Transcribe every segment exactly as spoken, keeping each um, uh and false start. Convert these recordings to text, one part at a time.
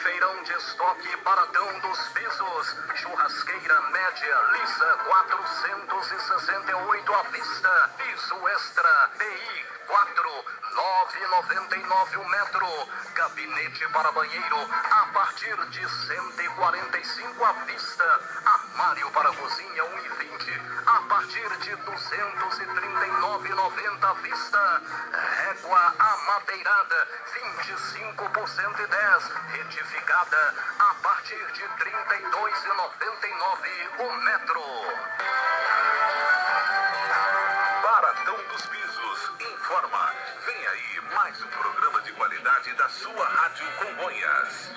Feirão de estoque Baratão dos Pisos. Churrasqueira média lisa quatrocentos e sessenta e oito à vista. Piso extra P I quatro nove e noventa e nove o metro. Gabinete para banheiro a partir de cento e quarenta e cinco à vista. Armário para cozinha um e vinte a partir de duzentos e trinta e nove e noventa à vista. Régua amadeirada vinte e cinco por cento e dez, retificada a partir de trinta e dois e noventa e nove o metro. Baratão dos Pisos informa. Vem aí mais um programa de qualidade da sua Rádio Congonhas.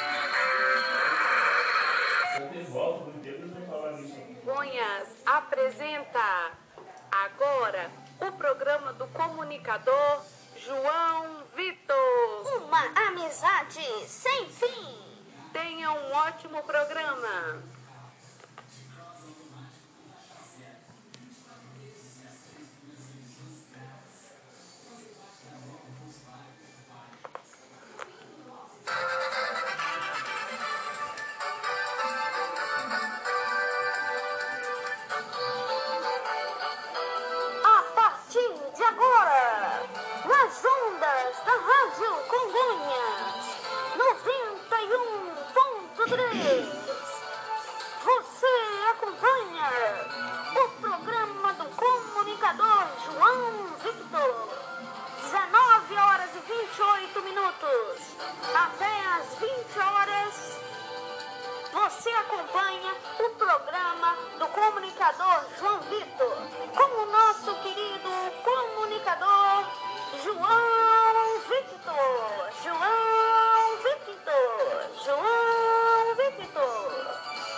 Congonhas apresenta agora o programa do comunicador João Vitor. Uma amizade sem fim. Tenha um ótimo programa. A partir de agora, nas ondas da Rádio Congonhas, noventa e um ponto três, você acompanha o programa do comunicador João Vitor. dezenove horas e vinte e oito minutos até as vinte horas. Você acompanha o programa do comunicador João Vitor com o nosso querido comunicador João Vitor. João Vitor. João Vitor.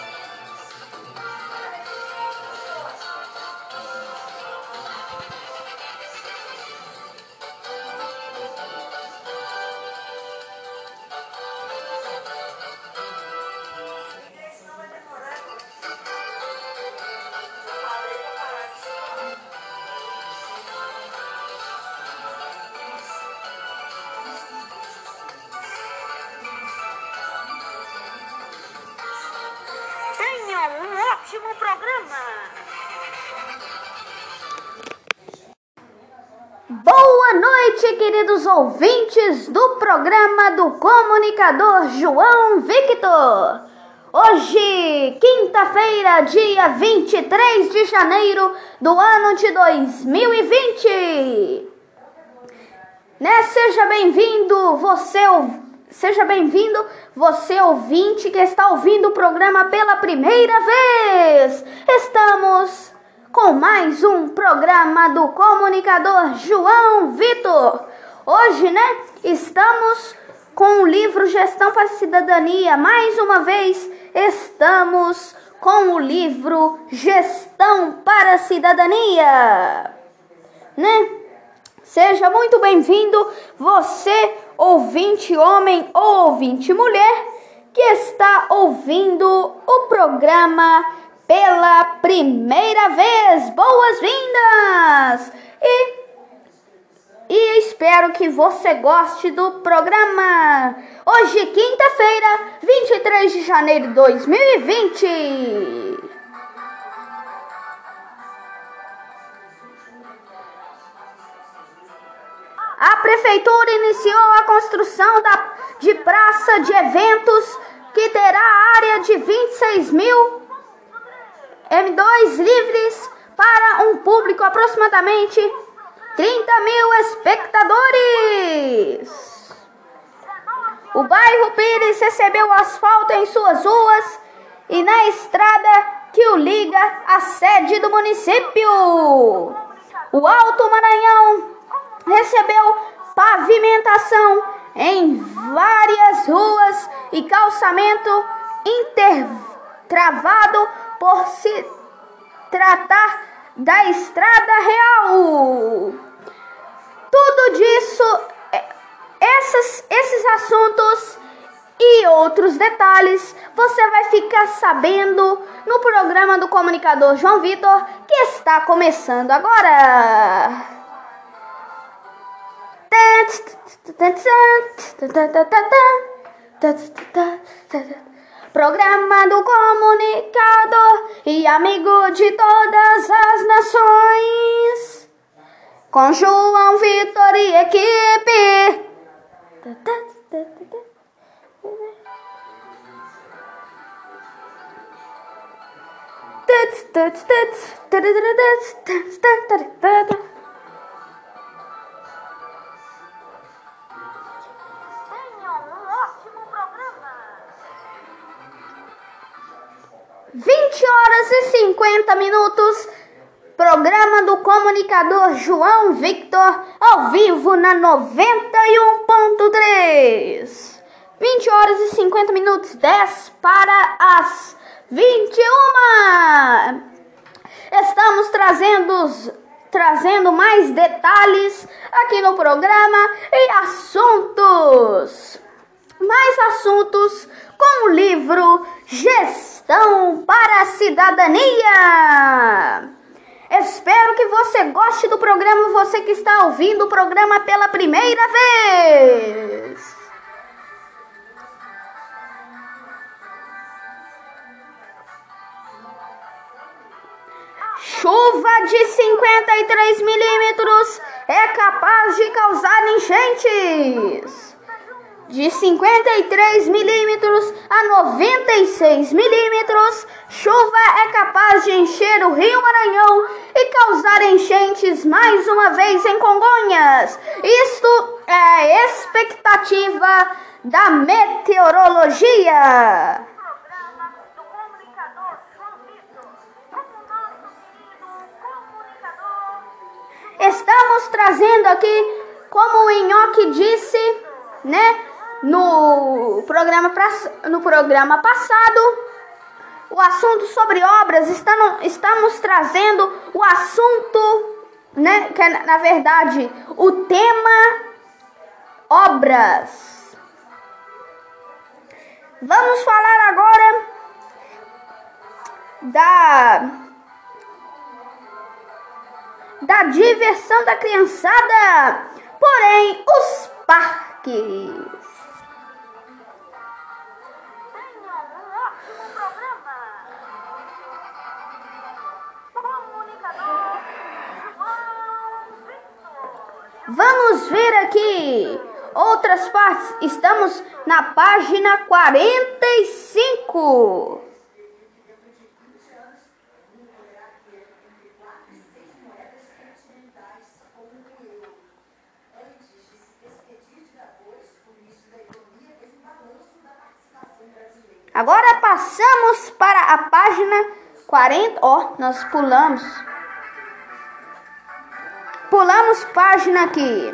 Tenha um ótimo programa. Boa noite, queridos ouvintes do programa do comunicador João Victor. Hoje, quinta-feira, dia vinte e três de janeiro do ano de dois mil e vinte. Né? Seja bem-vindo, você Seja bem-vindo, você ouvinte que está ouvindo o programa pela primeira vez. Estamos com mais um programa do comunicador João Vitor. Hoje, né, estamos com o livro Gestão para a Cidadania. Mais uma vez, estamos com o livro Gestão para a Cidadania, né? Seja muito bem-vindo, você ouvinte homem ou ouvinte mulher que está ouvindo o programa pela primeira vez. Boas-vindas! E, e espero que você goste do programa. Hoje, quinta-feira, vinte e três de janeiro de dois mil e vinte. A Prefeitura iniciou a construção da, de praça de eventos que terá área de vinte e seis mil M dois livres para um público aproximadamente trinta mil espectadores. O bairro Pires recebeu asfalto em suas ruas e na estrada que o liga à sede do município. O Alto Maranhão recebeu pavimentação em várias ruas e calçamento intertravado por se tratar da Estrada Real. Tudo disso, essas, esses assuntos e outros detalhes você vai ficar sabendo no programa do comunicador João Vitor, que está começando agora. Programa do comunicador e amigo de todas as nações, com João Vitor e equipe. vinte horas e cinquenta minutos, programa do comunicador João Victor, ao vivo na noventa e um ponto três. vinte horas e cinquenta minutos, dez para as vinte e uma. Estamos trazendo, trazendo mais detalhes aqui no programa e assuntos. Mais assuntos com o livro Gestão para a Cidadania. Espero que você goste do programa, você que está ouvindo o programa pela primeira vez. Chuva de cinquenta e três milímetros é capaz de causar enchentes. De cinquenta e três milímetros a noventa e seis milímetros, chuva é capaz de encher o Rio Maranhão e causar enchentes mais uma vez em Congonhas. Isto é a expectativa da meteorologia. Estamos trazendo aqui, como o Nhoque disse, né? No programa, no programa passado, o assunto sobre obras, estamos trazendo o assunto, né, que é, na verdade, o tema obras. Vamos falar agora da, da diversão da criançada, porém, os parques. Vamos ver aqui outras partes. Estamos na página quarenta e cinco. Agora passamos para a página quarenta. Ó, oh, nós pulamos. Pulamos página aqui.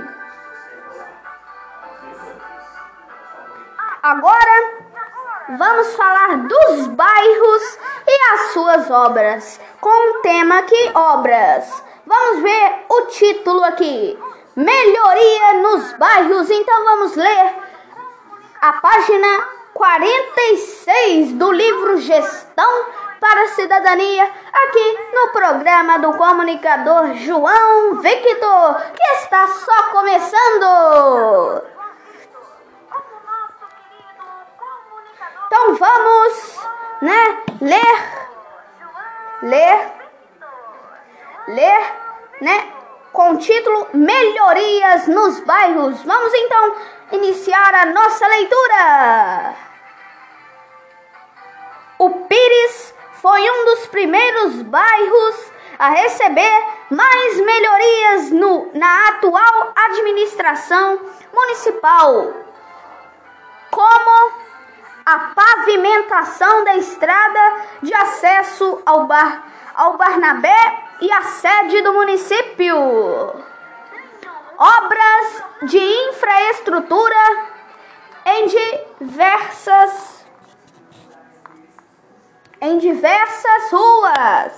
Agora vamos falar dos bairros e as suas obras, com o tema aqui, obras. Vamos ver o título aqui, melhoria nos bairros. Então vamos ler a página quarenta e seis do livro Gestão para a Cidadania, aqui no programa do comunicador João Victor, que está só começando. Então vamos, né, ler, ler, ler, né, com o título Melhorias nos Bairros. Vamos então iniciar a nossa leitura. O Pires foi um dos primeiros bairros a receber mais melhorias no, na atual administração municipal, como a pavimentação da estrada de acesso ao, bar, ao Barnabé e a sede do município, obras de infraestrutura em diversas em diversas ruas,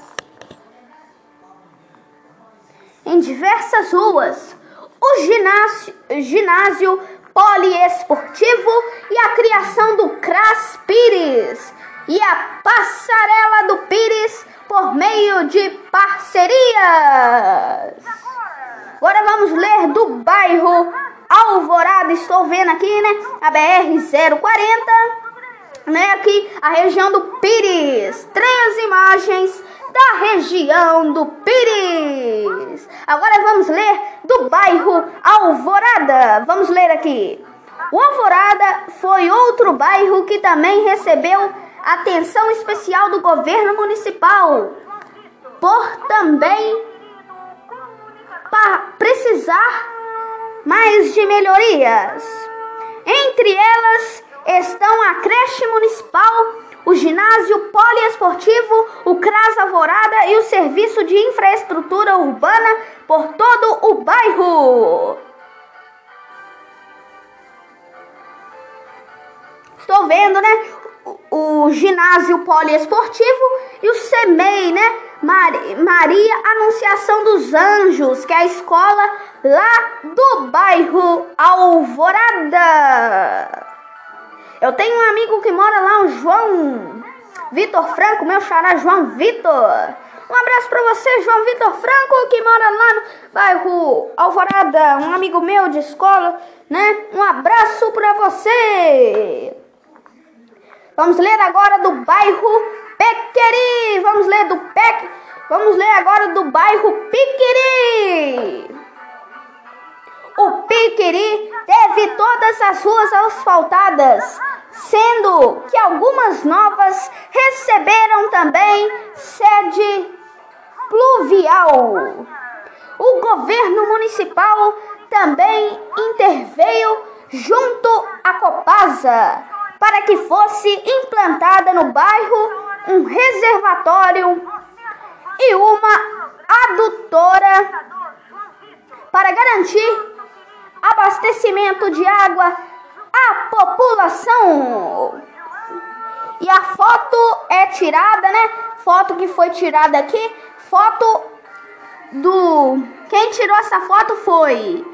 em diversas ruas, o ginásio, ginásio poliesportivo e a criação do CRAS Pires e a passarela do Pires por meio de parcerias. Agora vamos ler do bairro Alvorada, estou vendo aqui, né? A B R zero quarenta, né? Aqui a região do Pires. Três imagens da região do Pires. Agora vamos ler do bairro Alvorada. Vamos ler aqui. O Alvorada foi outro bairro que também recebeu atenção especial do governo municipal, por também precisar mais de melhorias. Entre elas estão a creche municipal, o ginásio poliesportivo, o CRAS Alvorada e o serviço de infraestrutura urbana por todo o bairro. Estou vendo, né? O, o ginásio poliesportivo e o SEMEI, né? Maria, Maria Anunciação dos Anjos, que é a escola lá do bairro Alvorada. Eu tenho um amigo que mora lá, o João Vitor Franco, meu xará João Vitor. Um abraço para você, João Vitor Franco, que mora lá no bairro Alvorada, um amigo meu de escola, né? Um abraço para você. Vamos ler agora do bairro Pequeri. Vamos ler do Pec. Vamos ler agora do bairro Piqueri. O Piqueri teve todas as ruas asfaltadas, sendo que algumas novas receberam também sede pluvial. O governo municipal também interveio junto à Copasa para que fosse implantada no bairro um reservatório e uma adutora para garantir abastecimento de água à população. E a foto é tirada, né? Foto que foi tirada aqui, foto do... Quem tirou essa foto foi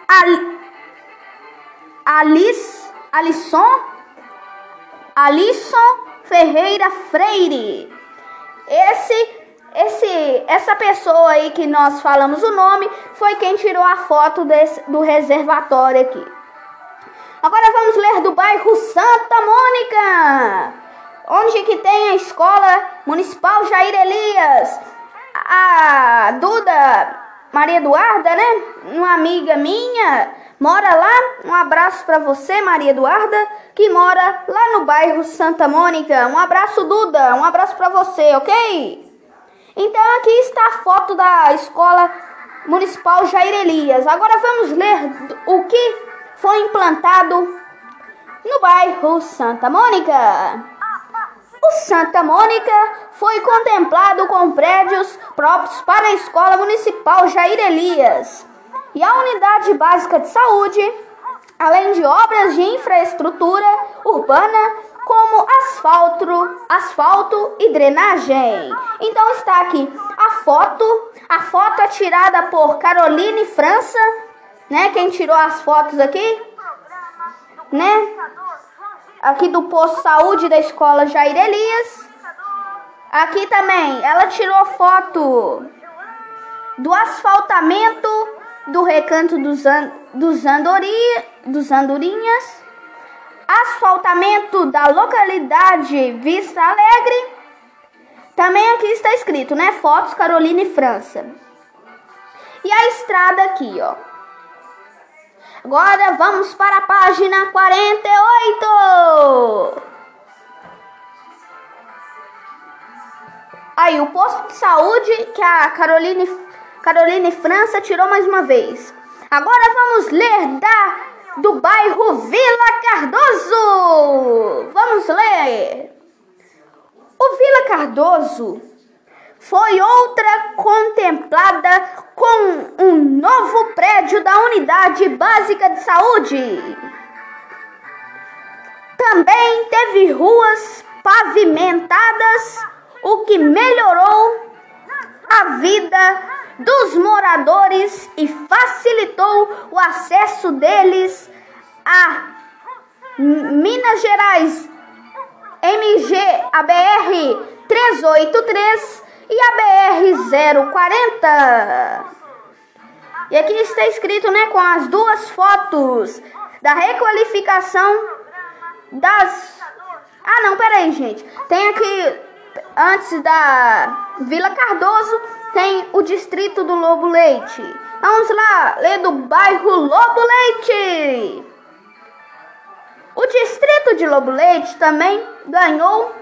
a Alice, Alisson, Alisson Ferreira Freire. Esse, esse, essa pessoa aí que nós falamos o nome foi quem tirou a foto desse, do reservatório aqui. Agora vamos ler do bairro Santa Mônica, onde que tem a escola municipal Jair Elias. A Duda Maria Eduarda, né? Uma amiga minha mora lá. Um abraço para você, Maria Eduarda, que mora lá no bairro Santa Mônica. Um abraço, Duda. Um abraço para você, ok? Então aqui está a foto da escola municipal Jair Elias. Agora vamos ler o que foi implantado no bairro Santa Mônica. O Santa Mônica foi contemplado com prédios próprios para a Escola Municipal Jair Elias e a Unidade Básica de Saúde, além de obras de infraestrutura urbana como asfalto, asfalto e drenagem. Então está aqui a foto. A foto é tirada por Caroline França, né? Quem tirou as fotos aqui, né? Aqui do posto de saúde da escola Jair Elias. Aqui também, ela tirou foto do asfaltamento do Recanto dos, An dos, Andori dos Andorinhas, asfaltamento da localidade Vista Alegre. Também aqui está escrito, né? Fotos Caroline França. E a estrada aqui, ó. Agora vamos para a página quarenta e oito. Aí o posto de saúde que a Caroline, Caroline França tirou mais uma vez. Agora vamos ler da, do bairro Vila Cardoso. Vamos ler. O Vila Cardoso foi outra contemplada com um novo prédio da Unidade Básica de Saúde. Também teve ruas pavimentadas, o que melhorou a vida dos moradores e facilitou o acesso deles a Minas Gerais, M G, a B R trezentos e oitenta e três e a B R zero quarenta. E aqui está escrito, né, com as duas fotos da requalificação das... Ah, não, peraí, gente. Tem aqui, antes da Vila Cardoso, tem o distrito do Lobo Leite. Vamos lá, ler do bairro Lobo Leite. O distrito de Lobo Leite também ganhou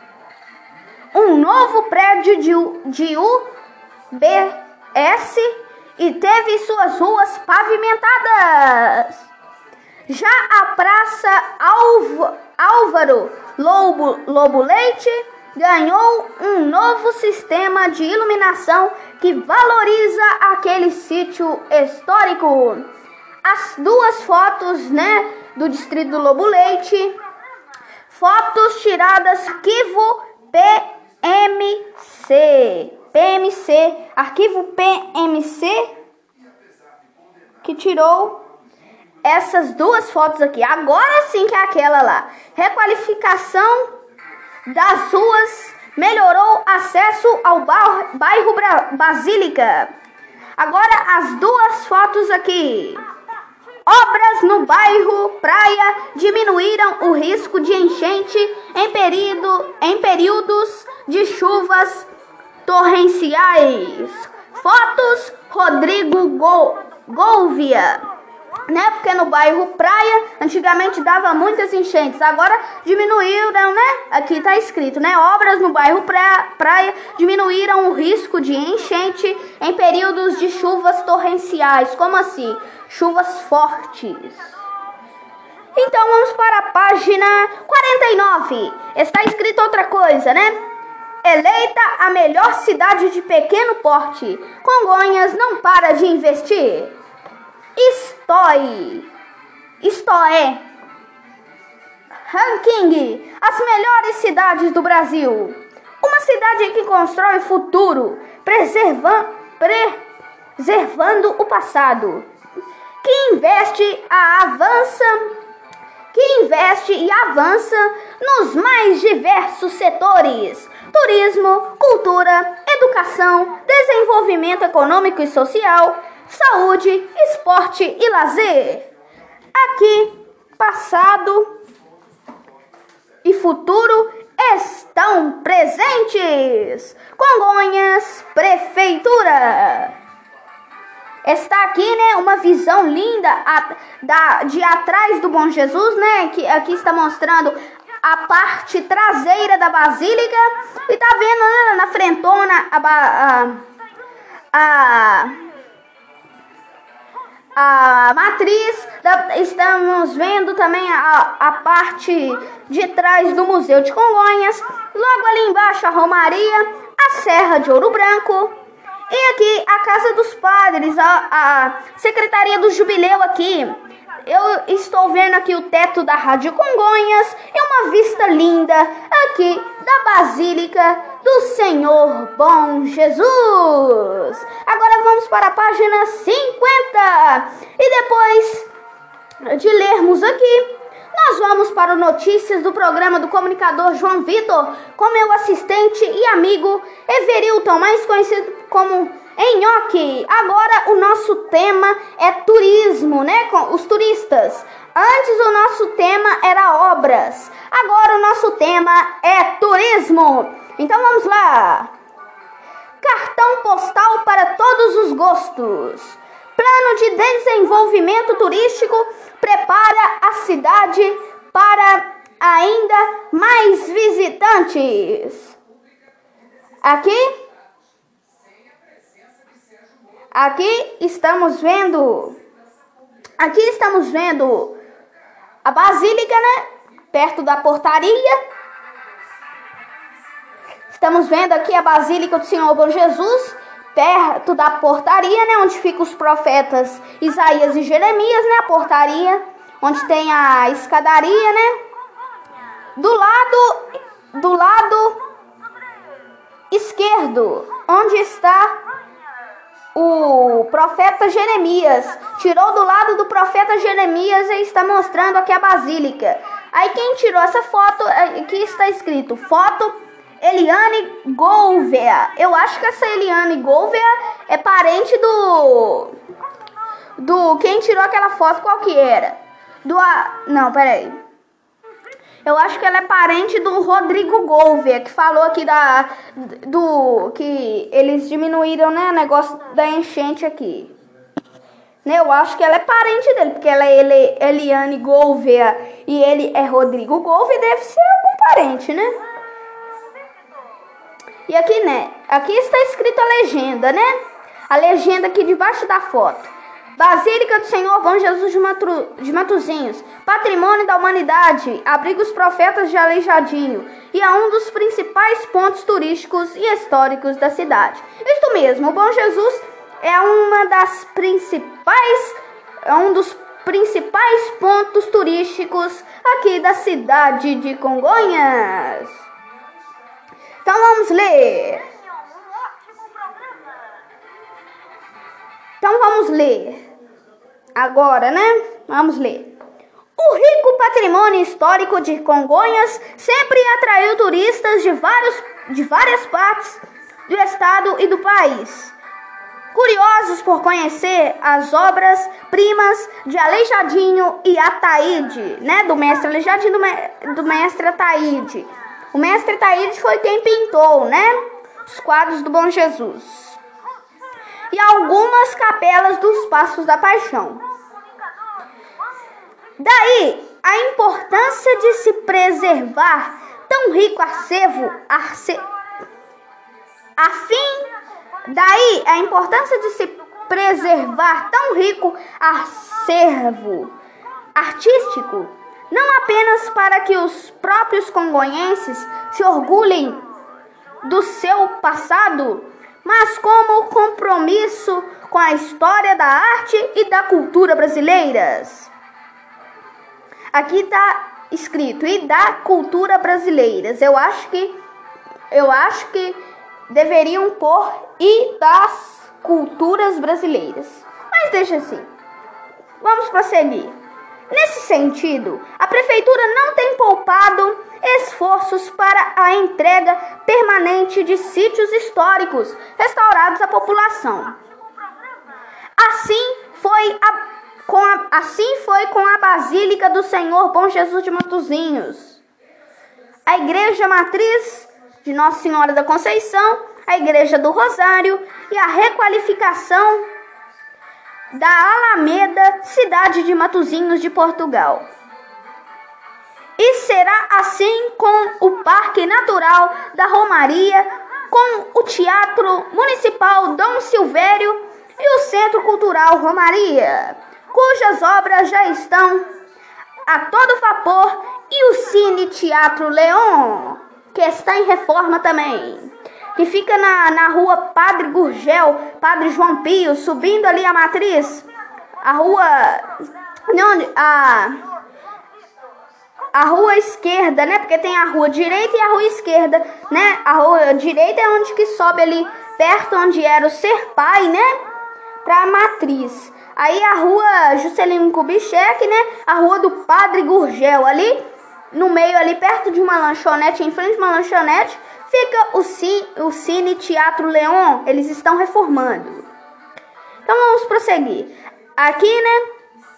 um novo prédio de, de U B S e teve suas ruas pavimentadas. Já a Praça Alv, Álvaro Lobo, Lobo Leite ganhou um novo sistema de iluminação que valoriza aquele sítio histórico. As duas fotos, né, do distrito do Lobo Leite, fotos tiradas arquivo P M C, P M C, arquivo P M C, que tirou essas duas fotos aqui. Agora sim que é aquela lá. Requalificação das ruas melhorou acesso ao bairro Basílica. Agora as duas fotos aqui. Obras no bairro Praia diminuíram o risco de enchente em, período, em períodos de chuvas torrenciais. Fotos Rodrigo Gol, Gouveia, né? Porque no bairro Praia antigamente dava muitas enchentes, agora diminuíram, né? Aqui tá escrito, né? Obras no bairro Praia, Praia diminuíram o risco de enchente em períodos de chuvas torrenciais. Como assim? Chuvas fortes. Então vamos para a página quarenta e nove. Está escrito outra coisa, né? Eleita a melhor cidade de pequeno porte, Congonhas não para de investir. Isto é, isto é, ranking, as melhores cidades do Brasil. Uma cidade que constrói futuro, preserva, preservando o passado. Que investe a avança, que investe e avança nos mais diversos setores: turismo, cultura, educação, desenvolvimento econômico e social, saúde, esporte e lazer. Aqui, passado e futuro estão presentes. Congonhas, Prefeitura. Está aqui, né, uma visão linda a, da, de atrás do Bom Jesus, né, que aqui está mostrando a parte traseira da Basílica. E tá vendo, né, na frentona a, a, a, a matriz. Da, estamos vendo também a, a parte de trás do Museu de Congonhas. Logo ali embaixo a Romaria, a Serra de Ouro Branco. E aqui a Casa dos Padres, a, a Secretaria do Jubileu aqui. Eu estou vendo aqui o teto da Rádio Congonhas e uma vista linda aqui da Basílica do Senhor Bom Jesus. Agora vamos para a página cinquenta. E depois de lermos aqui, nós vamos para o Notícias do programa do comunicador João Vitor, com meu assistente e amigo Everilton, mais conhecido como Enhoque. Agora o nosso tema é turismo, né? Com os turistas. Antes o nosso tema era obras. Agora o nosso tema é turismo. Então vamos lá. Cartão postal para todos os gostos. Plano de desenvolvimento turístico prepara a cidade para ainda mais visitantes. Aqui, aqui estamos vendo, aqui estamos vendo a Basílica, né? Perto da portaria. Estamos vendo aqui a Basílica do Senhor Bom Jesus, perto da portaria, né, onde ficam os profetas Isaías e Jeremias, né, a portaria, onde tem a escadaria, né, do lado, do lado esquerdo, onde está o profeta Jeremias, tirou do lado do profeta Jeremias e está mostrando aqui a Basílica. Aí quem tirou essa foto, aqui está escrito, foto Eliane Gouveia. Eu acho que essa Eliane Gouveia é parente do do quem tirou aquela foto, qual que era? Do a, não, peraí. Eu acho que ela é parente do Rodrigo Gouveia, que falou aqui da do que eles diminuíram, né, o negócio da enchente aqui. Eu acho que ela é parente dele, porque ela é Eli, Eliane Gouveia e ele é Rodrigo Gouveia, deve ser algum parente, né? E aqui, né? Aqui está escrito a legenda, né? A legenda aqui debaixo da foto. Basílica do Senhor Bom Jesus de, Matru, de Matozinhos, patrimônio da humanidade, abriga os profetas de Aleijadinho e é um dos principais pontos turísticos e históricos da cidade. Isto mesmo, o Bom Jesus é uma das principais, é um dos principais pontos turísticos aqui da cidade de Congonhas. Então vamos ler. Então vamos ler. Agora, né? Vamos ler. O rico patrimônio histórico de Congonhas sempre atraiu turistas de, vários, de várias partes do estado e do país, curiosos por conhecer as obras-primas de Aleijadinho e Ataíde, né? Do mestre Aleijadinho do, me, do mestre Ataíde. O mestre Ataíde foi quem pintou, né? Os quadros do Bom Jesus. E algumas capelas dos Passos da Paixão. Daí a importância de se preservar tão rico acervo, arce, a fim, daí a importância de se preservar tão rico acervo artístico, não apenas para que os próprios congonhenses se orgulhem do seu passado, mas como compromisso com a história da arte e da cultura brasileiras. Aqui está escrito, e da cultura brasileiras. Eu acho que, eu acho que deveriam pôr e das culturas brasileiras. Mas deixa assim. Vamos prosseguir. Nesse sentido, a prefeitura não tem poupado esforços para a entrega permanente de sítios históricos restaurados à população. Assim foi, a, com a, assim foi com a Basílica do Senhor Bom Jesus de Matozinhos, a Igreja Matriz de Nossa Senhora da Conceição, a Igreja do Rosário e a requalificação da Alameda, cidade de Matozinhos de Portugal. E será assim com o Parque Natural da Romaria, com o Teatro Municipal Dom Silvério e o Centro Cultural Romaria, cujas obras já estão a todo vapor, e o Cine Teatro Leon, que está em reforma também, que fica na, na rua Padre Gurgel, Padre João Pio, subindo ali a Matriz, a rua, não, a, a rua esquerda, né, porque tem a rua direita e a rua esquerda, né, a rua direita é onde que sobe ali, perto onde era o Serpai, né, pra Matriz. Aí a rua Juscelino Kubitschek, né, a rua do Padre Gurgel, ali, no meio ali, perto de uma lanchonete, em frente de uma lanchonete, fica o Cine, o Cine Teatro Leon. Eles estão reformando. Então vamos prosseguir. Aqui, né?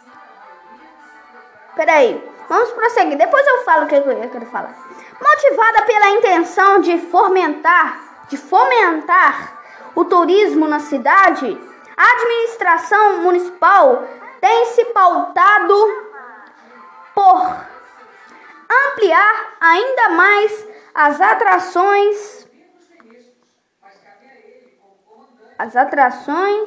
Peraí. Vamos prosseguir. Depois eu falo o que eu quero falar. Motivada pela intenção de fomentar, de fomentar o turismo na cidade, a administração municipal tem se pautado por ampliar ainda mais as atrações, as atrações,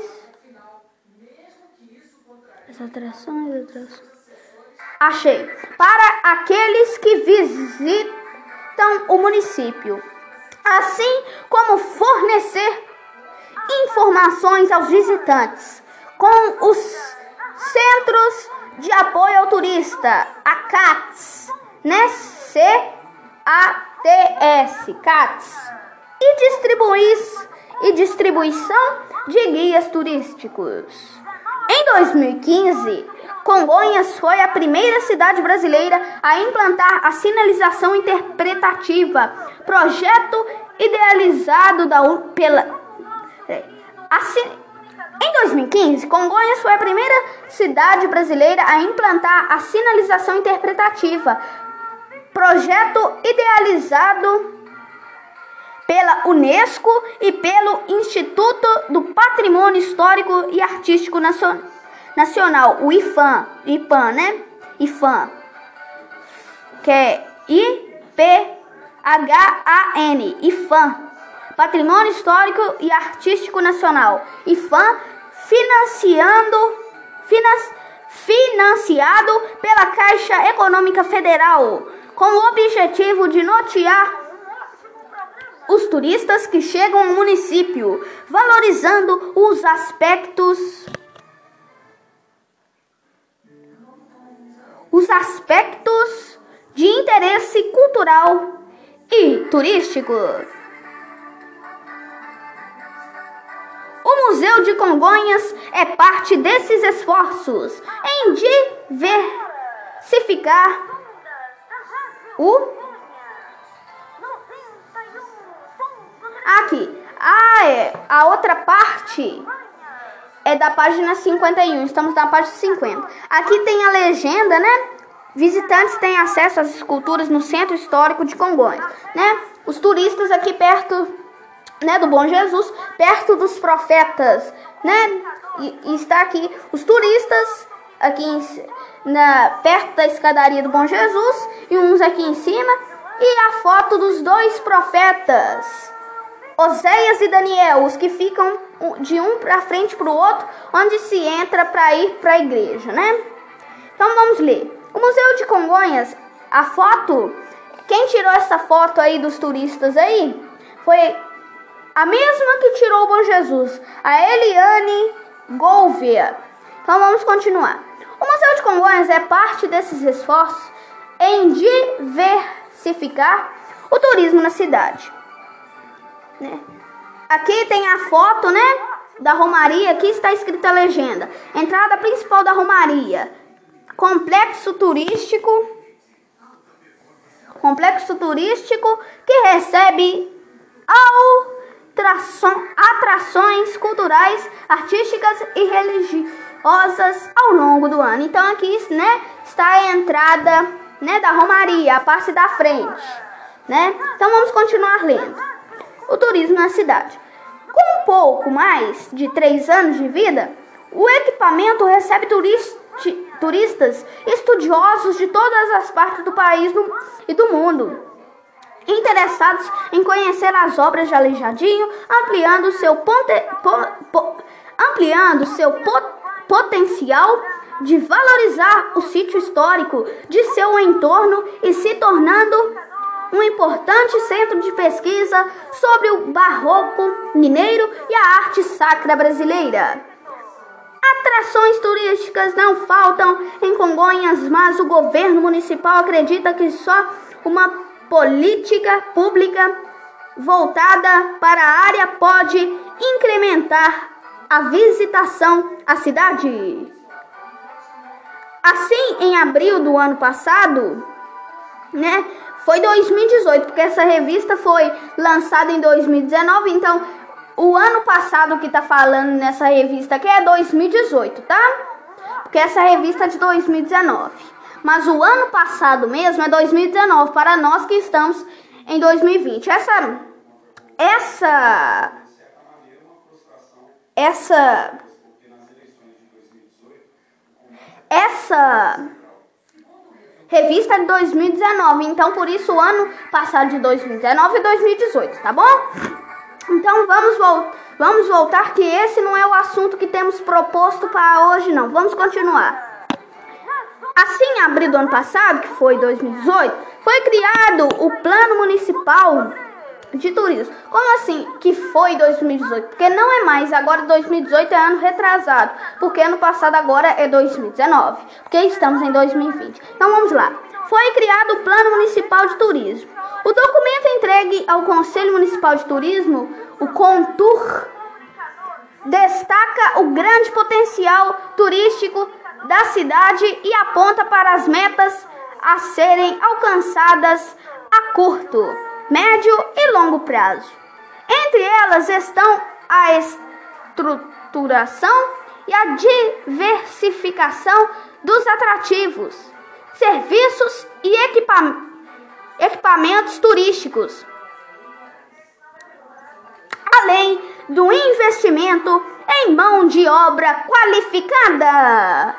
as atrações, atrações, achei, para aqueles que visitam o município, assim como fornecer informações aos visitantes com os Centros de Apoio ao Turista, a C A T S, né? C A T S, C A T S, e, distribuis, e distribuição de guias turísticos. Em dois mil e quinze, Congonhas foi a primeira cidade brasileira a implantar a sinalização interpretativa, projeto idealizado da, pela... A, Em dois mil e quinze, Congonhas foi a primeira cidade brasileira a implantar a sinalização interpretativa, projeto idealizado pela Unesco e pelo Instituto do Patrimônio Histórico e Artístico Nacional, o IPHAN, IPHAN, né? IPHAN, que é I P H A N, IPHAN, Patrimônio Histórico e Artístico Nacional, IPHAN, financiando, finan, financiado pela Caixa Econômica Federal, com o objetivo de nortear os turistas que chegam ao município, valorizando os aspectos os aspectos de interesse cultural e turístico. O Museu de Congonhas é parte desses esforços em diversificar o Aqui, ah, é, a outra parte é da página cinquenta e um, estamos na página cinquenta. Aqui tem a legenda, né? Visitantes têm acesso às esculturas no Centro Histórico de Congonhas, né? Os turistas aqui perto, né, do Bom Jesus, perto dos profetas, né? E, e está aqui os turistas aqui em, na, perto da escadaria do Bom Jesus e uns aqui em cima, e a foto dos dois profetas, Oséias e Daniel, os que ficam de um para frente para o outro, onde se entra para ir para a igreja, né? Então vamos ler. O Museu de Congonhas, a foto, quem tirou essa foto aí dos turistas aí, foi a mesma que tirou o Bom Jesus, a Eliane Gouveia. Então vamos continuar. O Museu de Congonhas é parte desses esforços em diversificar o turismo na cidade. Né? Aqui tem a foto, né, da Romaria. Aqui está escrita a legenda: entrada principal da Romaria, complexo turístico, complexo turístico que recebe atrações culturais, artísticas e religiosas ao longo do ano. Então aqui, né, está a entrada, né, da Romaria, a parte da frente, né? Então vamos continuar lendo. O turismo na cidade. Com um pouco mais de três anos de vida, o equipamento recebe turisti, turistas estudiosos de todas as partes do país do, e do mundo, interessados em conhecer as obras de Aleijadinho, ampliando seu, ponte, po, po, ampliando seu pot, potencial de valorizar o sítio histórico de seu entorno e se tornando um importante centro de pesquisa sobre o barroco mineiro e a arte sacra brasileira. Atrações turísticas não faltam em Congonhas, mas o governo municipal acredita que só uma política pública voltada para a área pode incrementar a visitação à cidade. Assim, em abril do ano passado, né, foi dois mil e dezoito, porque essa revista foi lançada em dois mil e dezenove, então o ano passado que tá falando nessa revista aqui é dois mil e dezoito, tá? Porque essa revista é de dois mil e dezenove. Mas o ano passado mesmo é dois mil e dezenove, para nós que estamos em dois mil e vinte. Essa essa essa essa revista de dois mil e dezenove, então por isso o ano passado de dois mil e dezenove e dois mil e dezoito, tá bom? Então vamos, vol vamos voltar, que esse não é o assunto que temos proposto para hoje, não. Vamos continuar. Assim, em abril do ano passado, que foi dois mil e dezoito, foi criado o Plano Municipal de Turismo. Como assim que foi dois mil e dezoito? Porque não é mais, agora dois mil e dezoito é ano retrasado, porque ano passado agora é dois mil e dezenove, porque estamos em dois mil e vinte. Então vamos lá. Foi criado o Plano Municipal de Turismo. O documento entregue ao Conselho Municipal de Turismo, o CONTUR, destaca o grande potencial turístico da cidade e aponta para as metas a serem alcançadas a curto, médio e longo prazo. Entre elas estão a estruturação e a diversificação dos atrativos, serviços e equipa- equipamentos turísticos, além do investimento em mão de obra qualificada.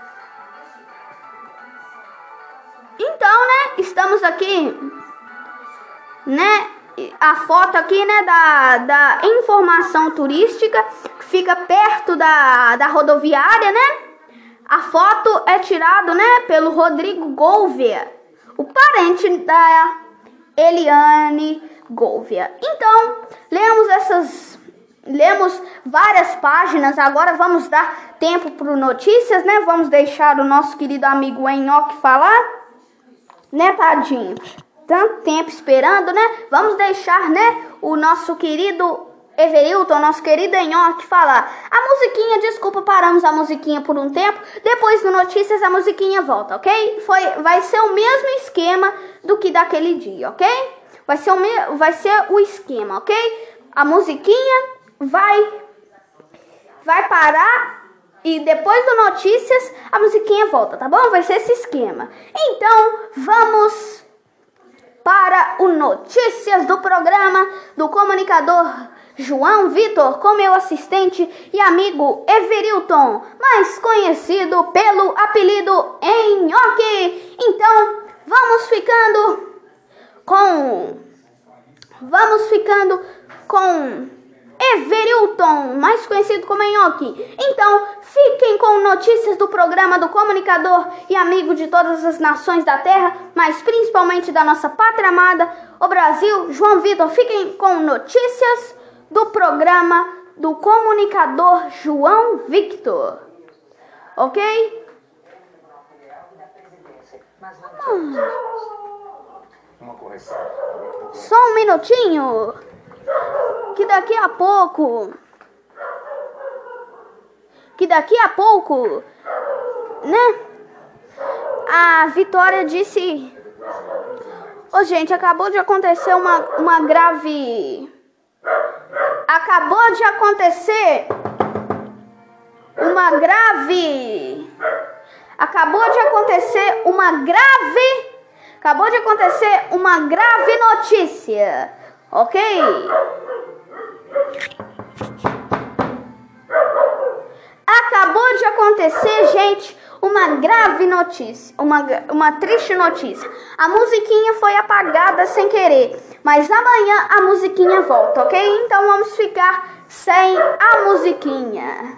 Então, né, estamos aqui, né, a foto aqui, né, da, da informação turística, que fica perto da, da rodoviária, né? A foto é tirada, né, pelo Rodrigo Gouveia, o parente da Eliane Gouveia. Então, lemos essas, lemos várias páginas. Agora vamos dar tempo para notícias, né? Vamos deixar o nosso querido amigo Enhoque falar, né, tadinho? Tanto tempo esperando, né? Vamos deixar, né, o nosso querido Everilton, nosso querido Enhoque falar. A musiquinha, desculpa, paramos a musiquinha por um tempo. Depois do notícias a musiquinha volta, ok? Foi, vai ser o mesmo esquema do que daquele dia, ok? Vai ser o, me, vai ser o esquema, ok? A musiquinha vai, vai parar e depois do notícias a musiquinha volta, tá bom? Vai ser esse esquema. Então, vamos para o notícias do programa do comunicador João Vitor, com meu assistente e amigo Everilton, mais conhecido pelo apelido Enhoque. Então, vamos ficando com vamos ficando com Everilton, mais conhecido como Enhoque. Então, fiquem com notícias do programa do comunicador e amigo de todas as nações da Terra, mas principalmente da nossa pátria amada, o Brasil, João Vitor. Fiquem com notícias do programa do comunicador João Victor, ok? Hum. Só um minutinho, que daqui a pouco, que daqui a pouco, né? A Vitória disse, ô oh, gente, acabou de acontecer uma, uma grave... Acabou de acontecer uma grave... Acabou de acontecer uma grave... Acabou de acontecer uma grave notícia, ok? Acabou de acontecer, gente, uma grave notícia, uma, uma triste notícia. A musiquinha foi apagada sem querer, mas amanhã a musiquinha volta, ok? Então vamos ficar sem a musiquinha.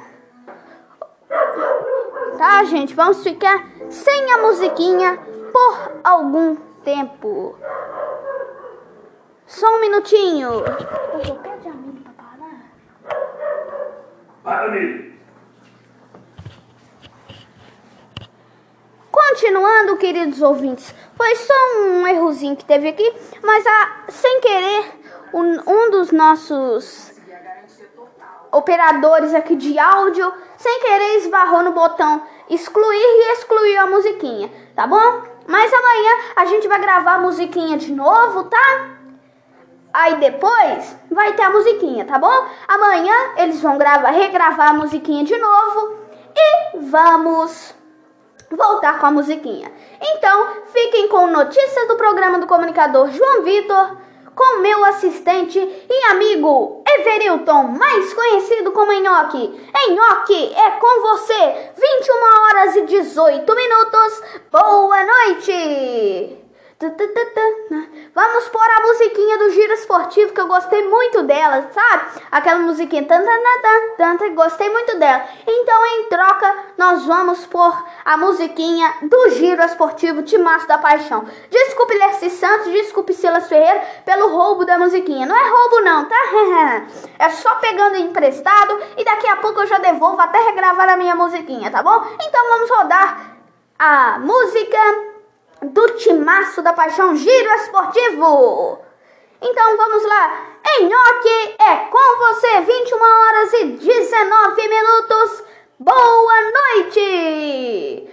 Tá, gente? Vamos ficar sem a musiquinha por algum tempo. Só um minutinho. Eu pede a mim pra parar. Vai, amigo. Continuando, queridos ouvintes, foi só um errozinho que teve aqui, mas a, sem querer, um, um dos nossos operadores aqui de áudio, sem querer esbarrou no botão excluir e excluiu a musiquinha, tá bom? Mas amanhã a gente vai gravar a musiquinha de novo, tá? Aí depois vai ter a musiquinha, tá bom? Amanhã eles vão gravar, regravar a musiquinha de novo e vamos voltar com a musiquinha. Então, fiquem com notícias do programa do comunicador João Vitor, com meu assistente e amigo Everilton, mais conhecido como Enhoque. Enhoque, é com você, vinte e uma horas e dezoito minutos. Boa noite! Vamos pôr a musiquinha do Giro Esportivo, que eu gostei muito dela, sabe? Aquela musiquinha, tan, tan, tan, tan, tan, gostei muito dela. Então, em troca, nós vamos pôr a musiquinha do Giro Esportivo, Timaço da Paixão. Desculpe Lercy Santos, desculpe Silas Ferreira pelo roubo da musiquinha. Não é roubo não, tá? É só pegando emprestado e daqui a pouco eu já devolvo até regravar a minha musiquinha, tá bom? Então, vamos rodar a música do Timaço da Paixão, Giro Esportivo. Então vamos lá. Enhoque, é com você, vinte e uma horas e dezenove minutos. Boa noite.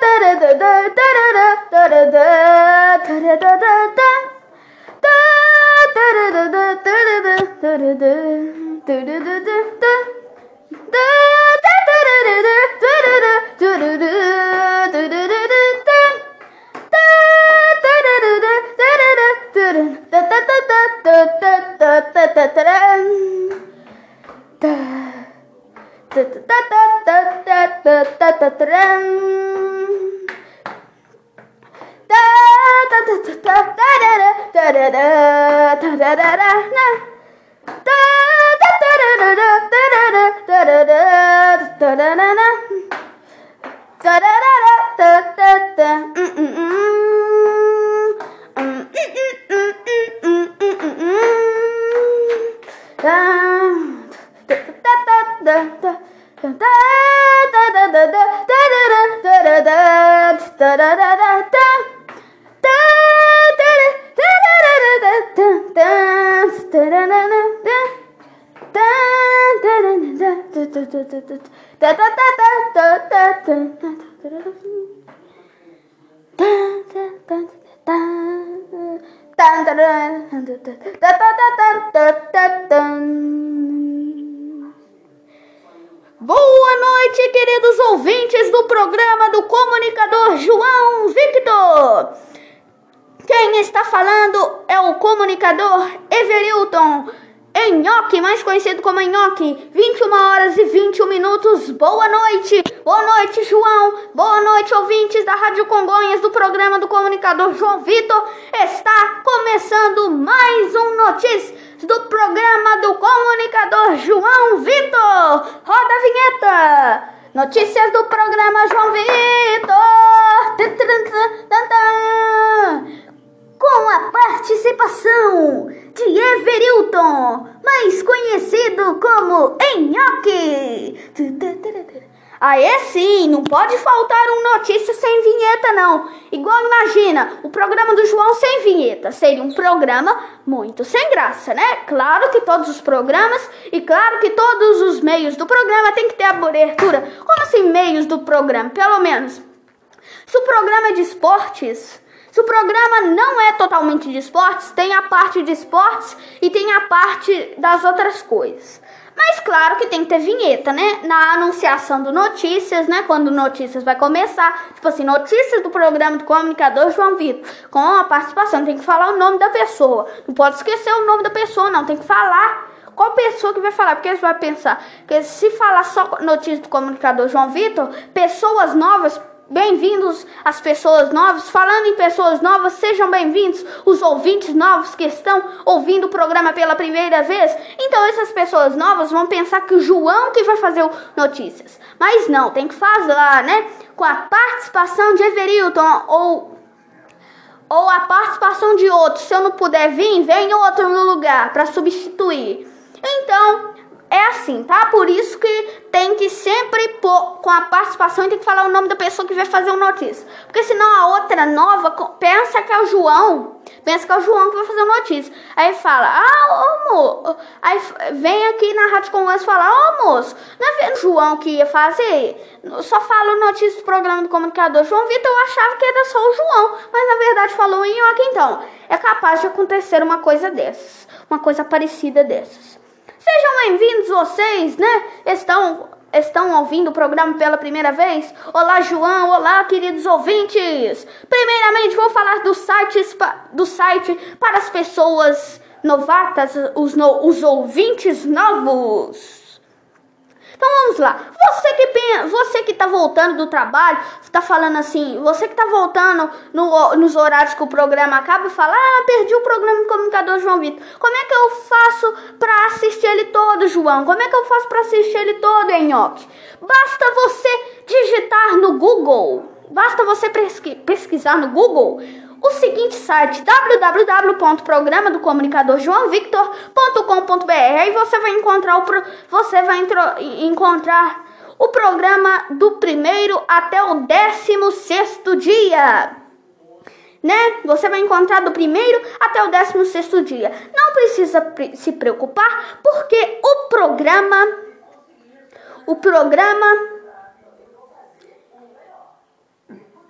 Boa noite, queridos ouvintes do programa do comunicador João Victor. Quem está falando é o comunicador Everilton Nhoque, mais conhecido como Nhoque. vinte e uma horas e vinte e um minutos. Boa noite. Boa noite, João. Boa noite, ouvintes da Rádio Congonhas, do programa do comunicador João Victor. Está começando mais um Notícias do programa do comunicador João Victor. Roda a vinheta. Notícias do programa João Victor. Com a participação de Everilton, mais conhecido como Nhoque. Aí sim, não pode faltar um notícia sem vinheta não. Igual imagina, o programa do João sem vinheta. Seria um programa muito sem graça, né? Claro que todos os programas e claro que todos os meios do programa tem que ter abertura. Como assim meios do programa? Pelo menos, se o programa é de esportes... Se o programa não é totalmente de esportes, tem a parte de esportes e tem a parte das outras coisas. Mas claro que tem que ter vinheta, né? Na anunciação do Notícias, né? Quando Notícias vai começar, tipo assim, Notícias do programa do comunicador João Victor, com a participação, tem que falar o nome da pessoa. Não pode esquecer o nome da pessoa, não. Tem que falar qual pessoa que vai falar, porque você vai pensar que se falar só Notícias do comunicador João Victor, pessoas novas... Bem-vindos às pessoas novas. Falando em pessoas novas, sejam bem-vindos os ouvintes novos que estão ouvindo o programa pela primeira vez. Então essas pessoas novas vão pensar que o João que vai fazer o Notícias. Mas não, tem que fazer lá, né? Com a participação de Everilton ou, ou a participação de outro. Se eu não puder vir, vem outro no lugar para substituir. Então... é assim, tá? Por isso que tem que sempre pôr com a participação e tem que falar o nome da pessoa que vai fazer o notícia. Porque senão a outra nova pensa que é o João. Pensa que é o João que vai fazer o notícia. Aí fala, ah, ô moço. Aí vem aqui na Rádio Congonhas falar, ô moço, não é vendo o João que ia fazer? Eu só falo notícia do programa do comunicador João Victor, eu achava que era só o João. Mas na verdade falou em Nhoque, então. É capaz de acontecer uma coisa dessas. Uma coisa parecida dessas. Sejam bem-vindos vocês, né? Estão, estão ouvindo o programa pela primeira vez? Olá, João. Olá, queridos ouvintes. Primeiramente, vou falar do site, do site para as pessoas novatas, os, no, os ouvintes novos. Então vamos lá, você que pensa, você que tá voltando do trabalho, tá falando assim, você que tá voltando no, nos horários que o programa acaba e fala, ah, perdi o programa do comunicador João Victor. Como é que eu faço pra assistir ele todo, João? Como é que eu faço pra assistir ele todo, Nhoque? Basta você digitar no Google, basta você pesqui, pesquisar no Google o seguinte site, w w w ponto programa do comunicador joão victor ponto com ponto b r. Aí você vai encontrar o pro, você vai entro, encontrar o programa do primeiro até o décimo sexto dia, né? Você vai encontrar do primeiro até o décimo sexto dia. Não precisa pre- se preocupar, porque o programa o programa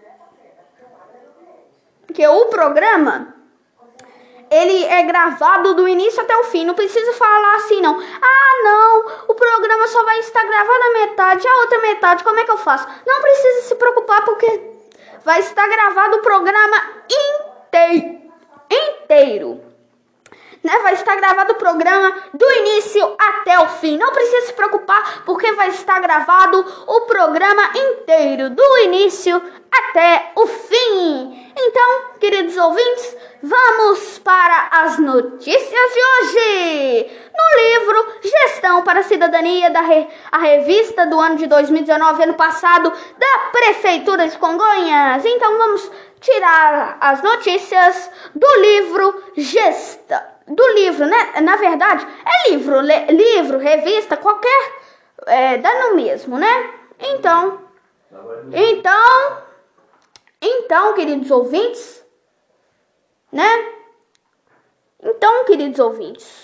que o programa, ele é gravado do início até o fim. Não precisa falar assim, não. Ah, não, o programa só vai estar gravado a metade, a outra metade, como é que eu faço? Não precisa se preocupar, porque vai estar gravado o programa inteiro. Inteiro. Né? Vai estar gravado o programa do início até o fim. Não precisa se preocupar, porque vai estar gravado o programa inteiro, do início até o fim. Então, queridos ouvintes, vamos para as notícias de hoje. No livro Gestão para a Cidadania, da re, a revista do ano de dois mil e dezenove, ano passado, da Prefeitura de Congonhas. Então, vamos tirar as notícias do livro Gestão. Do livro, né? Na verdade, é livro, le, livro, revista, qualquer, é, dá no mesmo, né? Então, então, então, queridos ouvintes, né? Então, queridos ouvintes,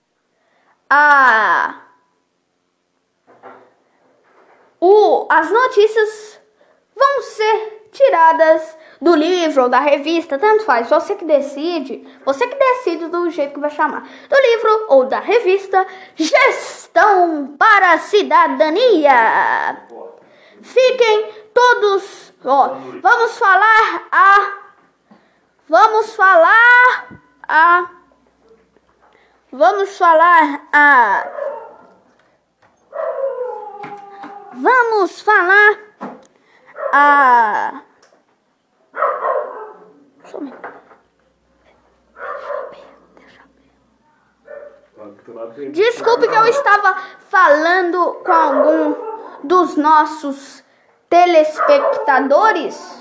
a, o, as notícias vão ser tiradas do livro ou da revista, tanto faz, você que decide, você que decide do jeito que vai chamar, do livro ou da revista Gestão para a Cidadania. Fiquem todos, ó, vamos falar a, vamos falar a, vamos falar a, vamos falar a, desculpe que eu estava falando com algum dos nossos telespectadores.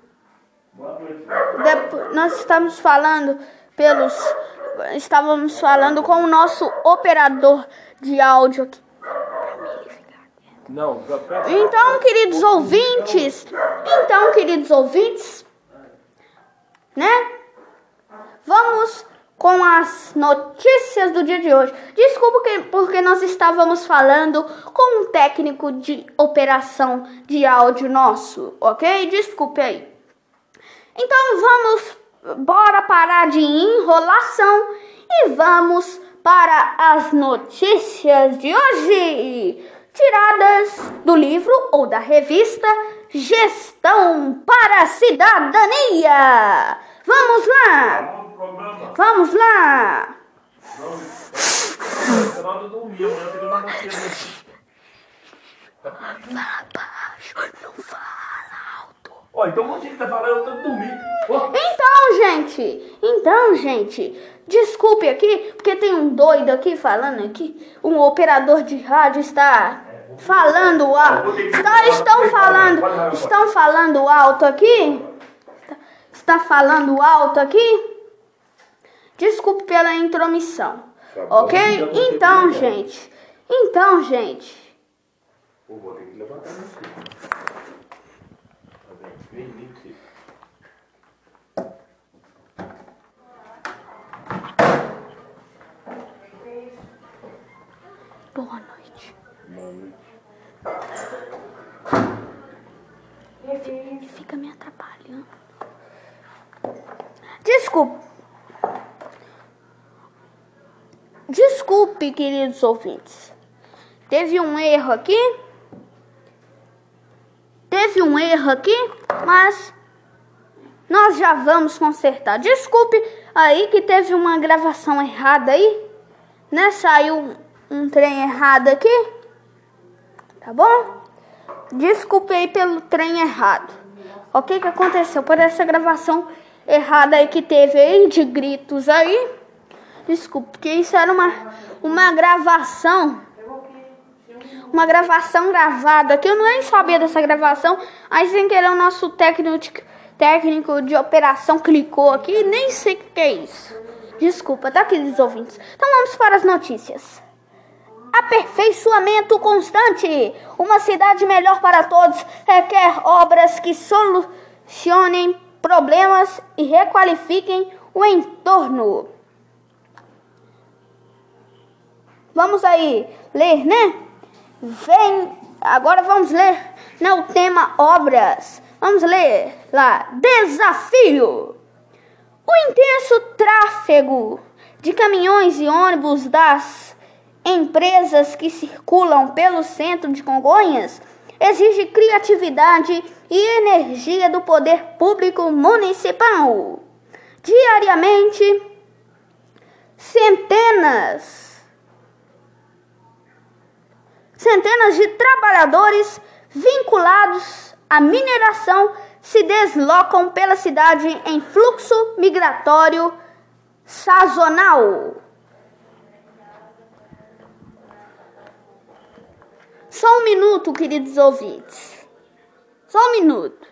Depois, nós estamos falando pelos, estávamos falando com o nosso operador de áudio aqui. Não, então, queridos ouvintes, então, queridos ouvintes, né? Vamos com as notícias do dia de hoje. Desculpa que, porque nós estávamos falando com um técnico de operação de áudio nosso, ok? Desculpe aí. Então vamos, bora parar de enrolação e vamos para as notícias de hoje, tiradas do livro ou da revista Gestão para a Cidadania. Vamos lá! Vamos lá! Fala baixo, não fala alto. Ó, então você que tá falando, eu tô dormindo. Então, gente, então, gente, desculpe aqui, porque tem um doido aqui falando aqui. Um operador de rádio está falando alto. Está, estão falando, estão falando alto aqui? Está falando alto aqui? Desculpe pela intromissão, ok? Então, gente, então, gente. Eu vou ter que levantar meu filho. Boa noite. Boa noite. Ele fica me atrapalhando. Desculpe. Desculpe, queridos ouvintes. Teve um erro aqui. Teve um erro aqui, mas nós já vamos consertar. Desculpe aí que teve uma gravação errada aí, né? Saiu um, um trem errado aqui. Tá bom? Desculpe aí pelo trem errado. O que que aconteceu por essa gravação errada aí que teve aí de gritos aí? Desculpe, porque isso era uma, uma gravação. Uma gravação gravada aqui. Eu não nem sabia dessa gravação. Aí sem querer o nosso técnico, técnico de operação clicou aqui. Nem sei o que é isso. Desculpa, tá, queridos ouvintes? Então vamos para as notícias. Aperfeiçoamento constante. Uma cidade melhor para todos requer obras que solucionem problemas e requalifiquem o entorno. Vamos aí ler, né? Vem, agora vamos ler, né, o tema obras. Vamos ler lá. Desafio. O intenso tráfego de caminhões e ônibus das empresas que circulam pelo centro de Congonhas exige criatividade e energia do poder público municipal. Diariamente, centenas, centenas de trabalhadores vinculados à mineração se deslocam pela cidade em fluxo migratório sazonal. Só um minuto, queridos ouvintes. Só um minuto.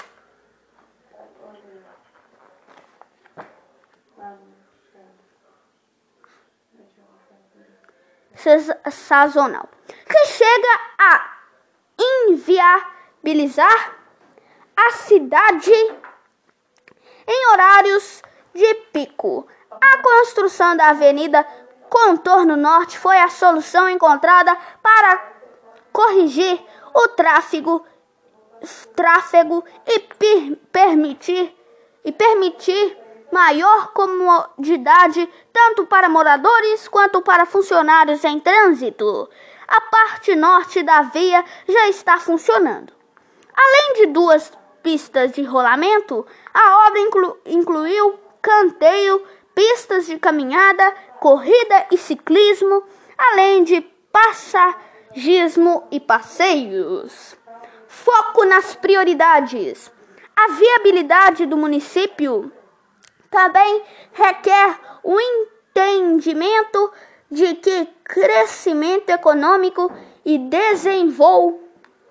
Sazonal. Que chega a inviabilizar a cidade em horários de pico. A construção da Avenida Contorno Norte foi a solução encontrada para corrigir o tráfego, tráfego e per, permitir e permitir maior comodidade tanto para moradores quanto para funcionários em trânsito. A parte norte da via já está funcionando. Além de duas pistas de rolamento, a obra inclu, incluiu canteio, pistas de caminhada, corrida e ciclismo, além de passagismo e passeios. Foco nas prioridades. A viabilidade do município também requer o entendimento de que crescimento econômico e desenvol...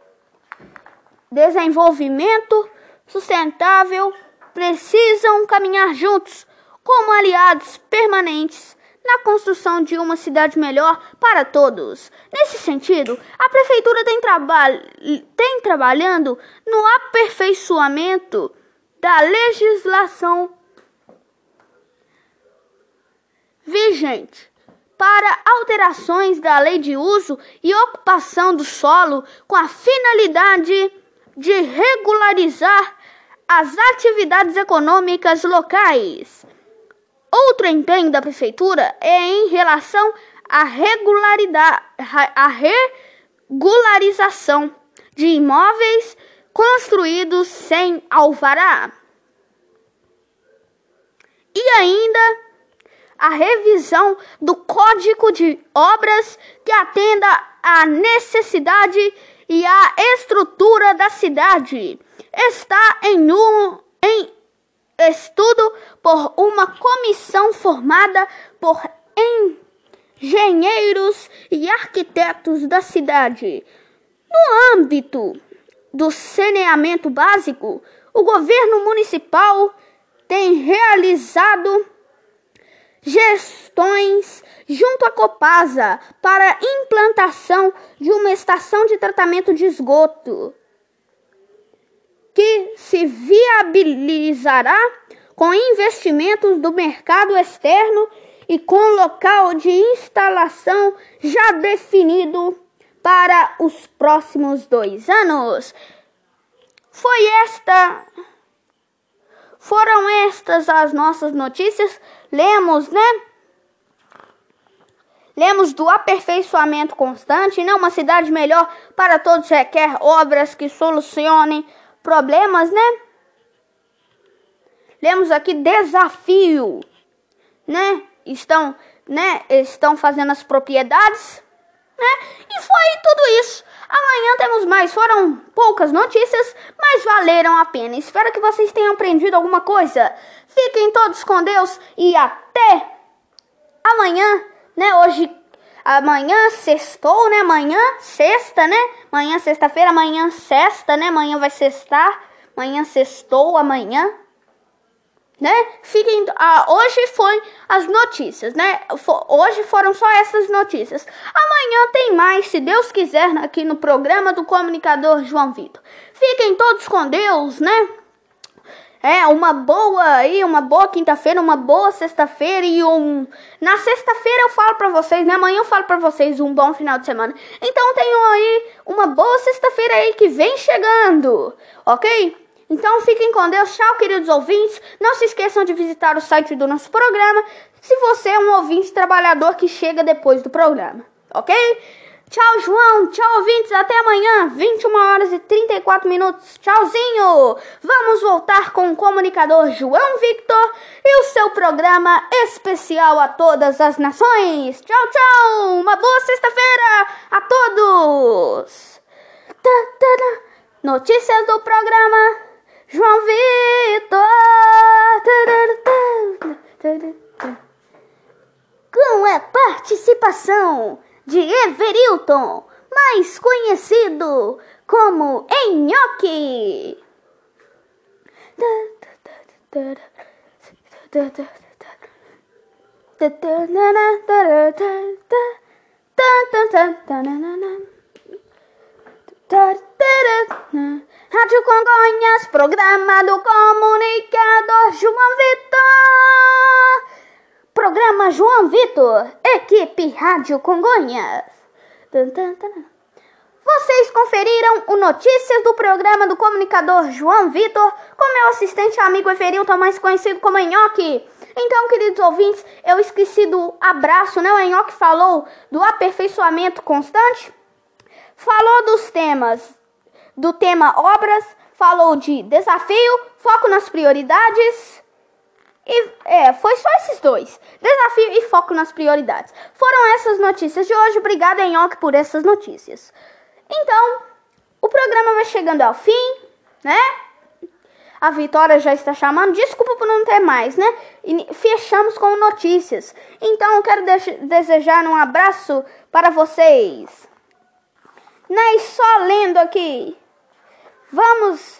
desenvolvimento sustentável precisam caminhar juntos como aliados permanentes na construção de uma cidade melhor para todos. Nesse sentido, a Prefeitura tem, traba... tem trabalhando no aperfeiçoamento da legislação vigente para alterações da lei de uso e ocupação do solo com a finalidade de regularizar as atividades econômicas locais. Outro empenho da Prefeitura é em relação à regularidade, à regularização de imóveis construídos sem alvará. E ainda a revisão do Código de Obras que atenda à necessidade e à estrutura da cidade. Está em um em estudo por uma comissão formada por engenheiros e arquitetos da cidade. No âmbito do saneamento básico, o governo municipal tem realizado gestões junto à Copasa para a implantação de uma estação de tratamento de esgoto que se viabilizará com investimentos do mercado externo e com local de instalação já definido para os próximos dois anos. Foi esta, foram estas as nossas notícias. Lemos, né? Lemos do aperfeiçoamento constante, né? Uma cidade melhor para todos requer obras que solucionem problemas, né? Lemos aqui desafio, né? Estão, né? Estão fazendo as propriedades, né? E foi tudo isso. Amanhã temos mais. Foram poucas notícias, mas valeram a pena. Espero que vocês tenham aprendido alguma coisa. Fiquem todos com Deus e até amanhã, né? Hoje, amanhã sextou, né? Amanhã, sexta, né? Amanhã, sexta-feira, amanhã, sexta, né? Amanhã vai sextar. Amanhã sextou, amanhã, né? Fiquem. Ah, hoje foi as notícias, né? Hoje foram só essas notícias. Amanhã tem mais, se Deus quiser, aqui no programa do comunicador João Vitor. Fiquem todos com Deus, né? É, uma boa aí, uma boa quinta-feira, uma boa sexta-feira e um... Na sexta-feira eu falo pra vocês, né? Amanhã eu falo pra vocês um bom final de semana. Então tenham aí uma boa sexta-feira aí que vem chegando, ok? Então fiquem com Deus, tchau, queridos ouvintes. Não se esqueçam de visitar o site do nosso programa, se você é um ouvinte trabalhador que chega depois do programa, ok? Tchau, João, tchau, ouvintes, até amanhã, vinte e uma horas e trinta e quatro minutos, tchauzinho. Vamos voltar com o comunicador João Victor e o seu programa especial a todas as nações. Tchau, tchau, uma boa sexta-feira a todos. Notícias do programa João Victor, com a participação de Everilton, mais conhecido como Nhoque. Rádio Congonhas, programa do comunicador João Victor. Programa João Victor, equipe Rádio Congonhas. Vocês conferiram o Notícias do programa do comunicador João Victor com meu assistente amigo Everilton, mais conhecido como Nhoque. Então, queridos ouvintes, eu esqueci do abraço, né? O Nhoque falou do aperfeiçoamento constante, falou dos temas, do tema obras, falou de desafio, foco nas prioridades. E, é, foi só esses dois. Desafio e foco nas prioridades. Foram essas notícias de hoje. Obrigada, Nhoque, por essas notícias. Então, o programa vai chegando ao fim, né? A Vitória já está chamando. Desculpa por não ter mais, né? E fechamos com notícias. Então, eu quero de- desejar um abraço para vocês. Né? E só lendo aqui. Vamos...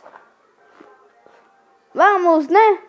Vamos, né?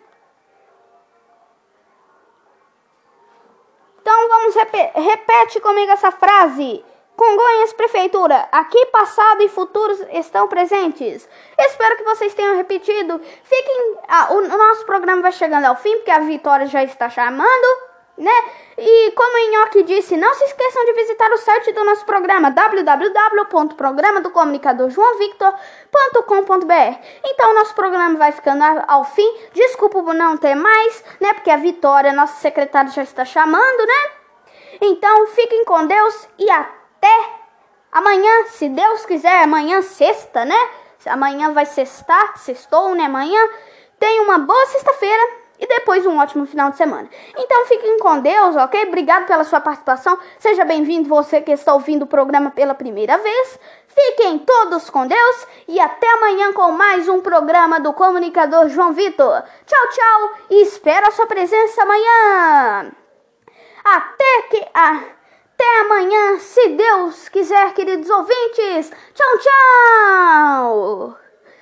Então vamos, rep- repete comigo essa frase. Congonhas Prefeitura, aqui passado e futuros estão presentes. Espero que vocês tenham repetido. Fiquem, ah, o, o nosso programa vai chegando ao fim, porque a Vitória já está chamando, né? E como o Nhoque disse, não se esqueçam de visitar o site do nosso programa, w w w ponto programa do comunicador joão victor ponto com ponto b r. Então o nosso programa vai ficando ao fim. Desculpa por não ter mais, né? Porque a Vitória, nossa secretária, já está chamando, né? Então fiquem com Deus e até amanhã, se Deus quiser. Amanhã sexta, né? Amanhã vai sextar, sextou, né? Amanhã. Tenha uma boa sexta-feira e depois um ótimo final de semana. Então fiquem com Deus, ok? Obrigado pela sua participação. Seja bem-vindo você que está ouvindo o programa pela primeira vez. Fiquem todos com Deus e até amanhã com mais um programa do comunicador João Victor. Tchau, tchau e espero a sua presença amanhã. Até que... Até amanhã, se Deus quiser, queridos ouvintes. Tchau, tchau.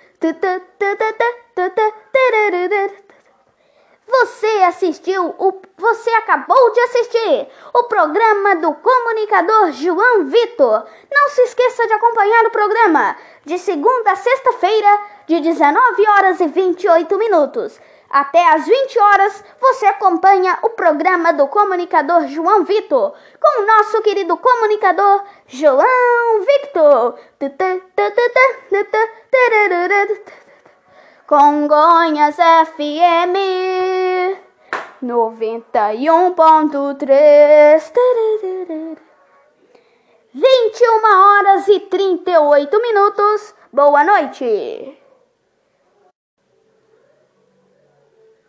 Você assistiu, o, você acabou de assistir o programa do comunicador João Victor. Não se esqueça de acompanhar o programa de segunda a sexta-feira, de dezenove horas e vinte e oito minutos. Até às vinte horas, você acompanha o programa do comunicador João Victor, com o nosso querido comunicador João Victor. Congonhas F M noventa e um ponto três, vinte e uma horas e trinta e oito minutos. Boa noite.